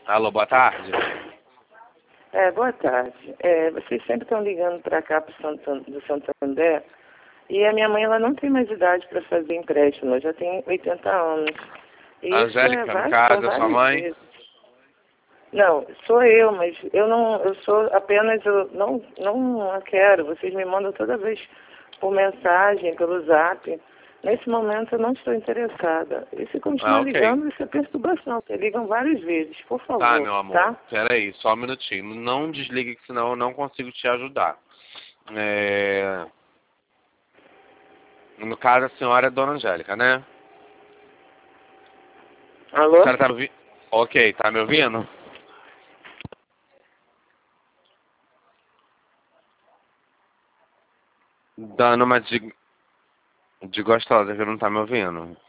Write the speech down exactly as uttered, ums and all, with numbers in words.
Alô, boa tarde. É, boa tarde. É, vocês sempre estão ligando para cá pro Santo, do Santander e a minha mãe ela não tem mais idade para fazer empréstimo, ela já tem oitenta anos. E A isso é Angélica, no várias, são caso, é sua várias mãe? vezes. Não, sou eu, mas eu não, eu sou apenas, eu não, não a quero. Vocês me mandam toda vez por mensagem, pelo zap. Nesse momento eu não estou interessada. E se continuar Ah, ok. ligando, isso é perturbação. Vocês ligam várias vezes, por Tá, favor, meu amor. tá? Peraí, só um minutinho. Não desligue, que senão eu não consigo te ajudar. É... No caso, a senhora é Dona Angélica, né? A Alô? senhora tá me ouvindo? Ok, tá me ouvindo? Dando uma de, de gostosa que não tá me ouvindo.